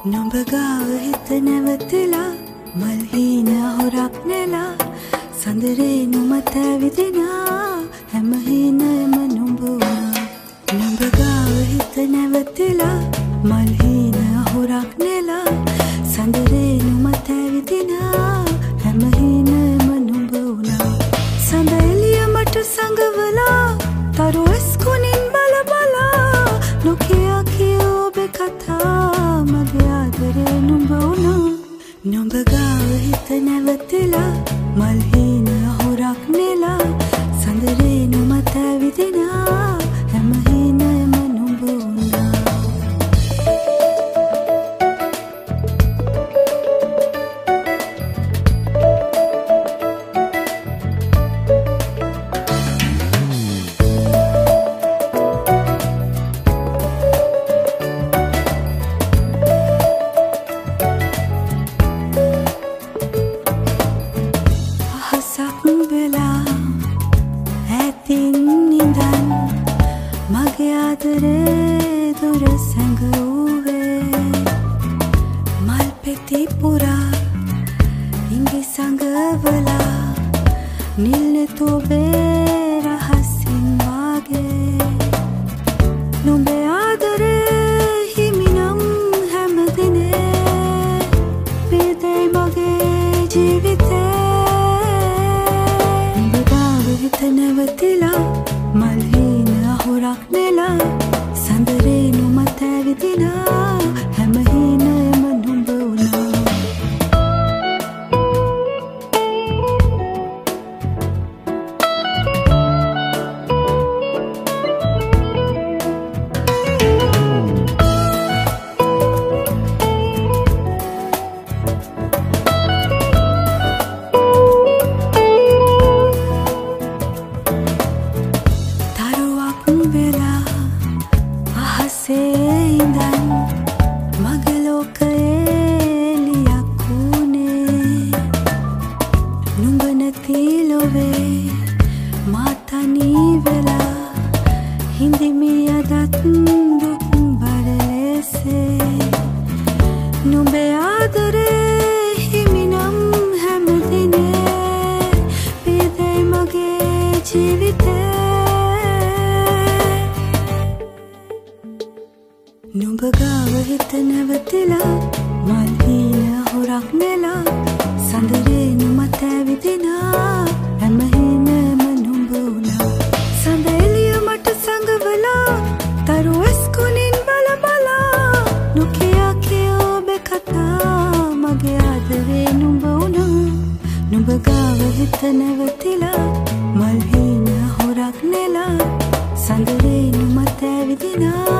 නොඹගාව හිත නැවතිලා මල්හීන හොරක් නෙලා සඳරේ නුමත විදිනා හැම හීනම නුඹ වුණා. නොඹගාව හිත නැවතිලා මල්හීන හොරක් නෙලා සඳරේ නුමත විදිනා හැම හීනම නුඹ වුණා. සඳ එළිය මට සංගවලා තරු ඇස්කුණින් බල බලා නොකියා කිය ඔබේ කතා මගේ ආදරේ නුඹ වුණා. නොඹගාව හිත නැවතිලා මල්හීන හොරක් නෙලා සඳරේ නුමත විදිනා හැම හීනම නුඹ වුණා. ඇතින් නිදන් මගේ ආදරේ දුර සැඟවුවේ මල් පෙති පුරා ඉඟි සඟවලා නිල් නැතොබේ රහසින් වාගේ නුඹේ ආදරේ හිමිනම් හැමදිනේ පිදේ මගේ ජීවිතේ හිත නැවතිලා මල්හීන හොරක් නෙලා සඳරේ නුමත විදිනා හැම හීනම නුඹ වුණා. ඉඳන් මගේ ලෝකයේ ලියක් වුණේ නුඹ නැති ලොවේ මා තනි වෙලා හිඳිමි අදත් දුක් බර ලෙසේ නුඹේ ආදරේ හිමිනම් හැමදිනේ පිදේ මගේ ජීවිතේ නොඹගාව හිත නැවතිලා මල්හීන හොරක් නෙලා සඳරේ නුමත විදිනා හැම හීනම නුඹ වුණා. සඳ එළිය මට සංගවලා තරු ඇස්කුණින් බල බලා නොකියා කිය ඔබේ කතා මගේ ආදරේ නුඹ වුණා. නොඹගාව හිත නැවතිලා මල්හීන හොරක් නෙලා සඳරේ නුමත විදිනා